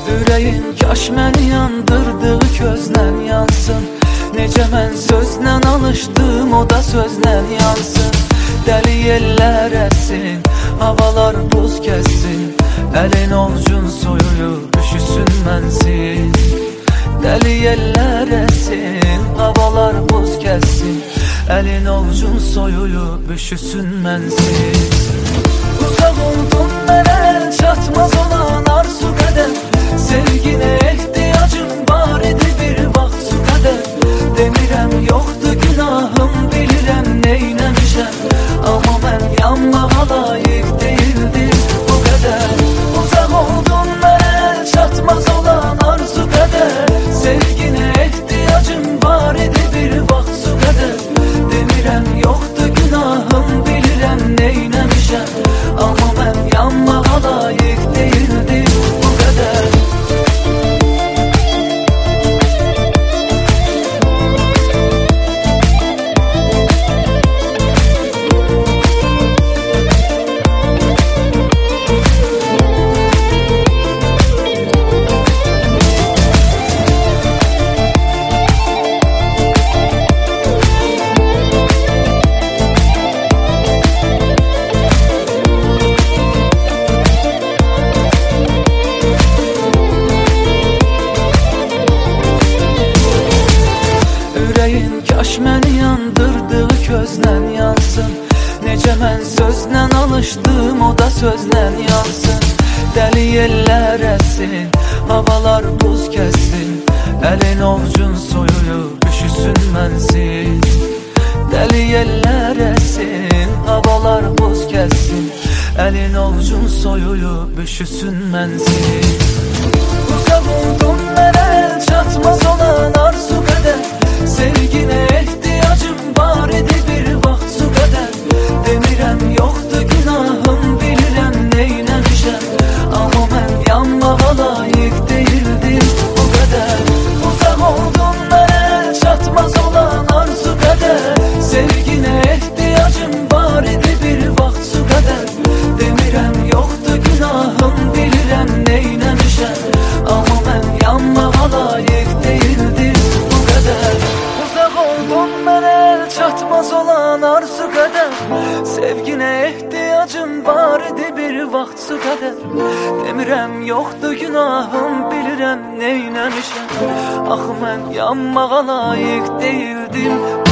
Ürəyim kaş məni yandırdığı közlən yansın. Necə mən sözlə alışdım, o da sözlə yansın. Dəli yellər əsin, havalar buz kəssin. Əlin ovcun soyuyub üşüsün mənsiz. Dəli yellər əsin, havalar buz kəssin. Əlin ovcun soyuyub üşüsün mənsiz. Uzaq oldun mənə çatmaz olan arzu qədər. Sevginə ehtiyacım var idi bir vaxt su qədər. Demirəm yoxdur günahım, bilirəm neynəmişəm. Amma mən yanmağa layiq deyildim bu qədər. Uzaq oldun mənə çatmaz olan arzu qədər. Sevginə ehtiyacım var idi bir vaxt su qədər. Demirəm yoxdur günahım, bilirəm neynəmişəm. Amma mən yanmağa layiq deyildim bu qədər. Kaş məni yandırdığı közlən yansın. Necə mən sözlə alışdım, o da sözlə yansın. Dəli yellər əsin, havalar buz kəssin. Əlin ovcun soyuyub üşüsün mənsiz. Dəli yellər əsin, havalar buz kəssin. Əlin ovcun soyuyub üşüsün mənsiz. Uzaq oldun mənə çatmaz olan arzu qədər. Sevginə ehtiyacım var idi bir vaxt su qədər. Demirəm yoxdur günahım, bilirəm neynəmişəm. Amma mən yanmağa layiq deyildim bu qədər. Uzaq oldun mənə çatmaz olan arzu qədər. Sevginə ehtiyacım var idi bir vaxt su qədər. Demirəm yoxdur günahım, bilirəm neynəmişəm. Amma mən yanmağa layiq deyildim bu qədər. Oldun mənə çatmaz olan arzu qədər. Sevginə ehtiyacım var idi bir vaxt su qədər. Demirəm yoxdur günahım, bilirəm neynəmişəm. Axı mən yanmağa layiq deyildim